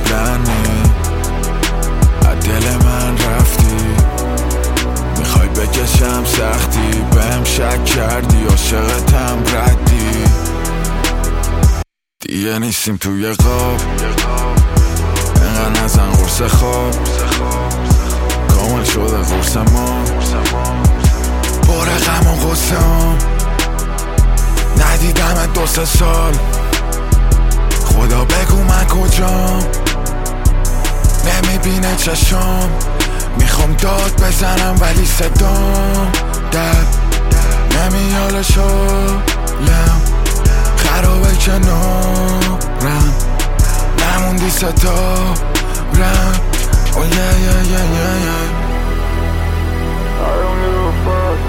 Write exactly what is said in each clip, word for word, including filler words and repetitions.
قبلا نی از دل من رفتی، میخوای بکشم سختی، بهم شک کردی، عاشقتم ردی، دیگه نیستیم توی قاب، اینقدر نزن قرص خواب، کامل شده قرص ما، باره غم و غصه هم، ندیدمت دو سه سال، خدا بگو من کجام، نمیبینه چشام، میخوام داد بزنم ولی صدام در نمیاله شایم، خرابه کنارم، نموندی ستارم. Oh yeah yeah yeah yeah yeah. I don't give a fuck.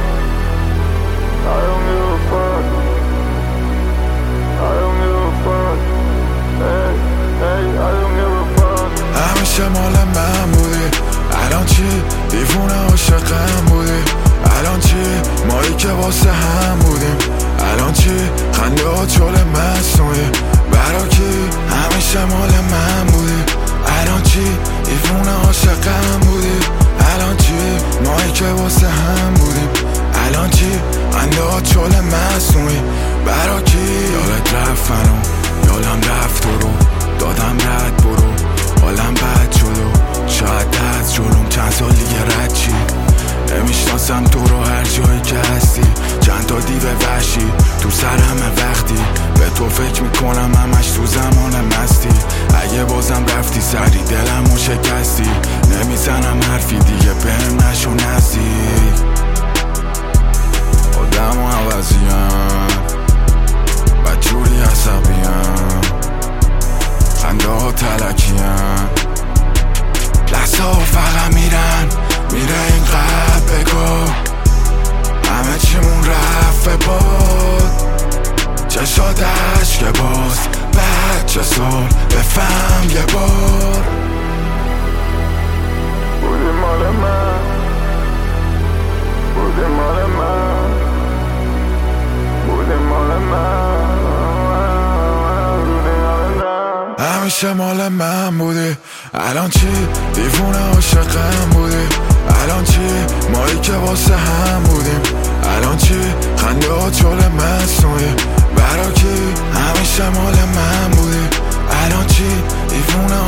I don't give a fuck. I don't give a fuck. Hey, hey, I don't give a fuck. همیشه مال من بودی، الان چی؟ دیوونه عاشقم بودی، الان چی؟ مایی که واسه هم بودیم، الان چی؟ خنده ها چول مصنوعی برا کی؟ همیشه مال من بودی، الان چی؟ دیوونه عاشقم بودی، الان چی؟ مایی که واسه هم بودیم، الان چی؟ خنده ها چول مصنوعی برا کی؟ یادت رفت منو، یادم رفت تو رو، دادم رد برو، حالم بد شد و شاید از جلوم چند سال دیگه رد چی، نمیشناسم تو رو هر جایی که هستی، چند تا دیو وحشی تو سرمه وقتی به تو فکر میکنم همش تو زمان مستی، اگه بازم رفتی سری دلمو شکستی، نمیزنم حرفی دیگه بهم نشو نزدیک، آدم و عوضیم بدجوری عصبیم، خنده ها تلکیم، لحظه ها فقط میرن میره این قلب بگو، همه چیمون رفت به باد، چشات عشق باز بعد چه سال بفهم یه بار، بودی مال من، بودی مال من، بودی مال من، بودی مال من. همیشه مال من بودی، الان چی؟ دیوونه عاشقم بودی، الان چی؟ مایی که واسه هم بودیم، الان چی؟ خنده ها چول مصنوعی برا کی؟ همیشه مال من بودی، الان چی؟ دیوونه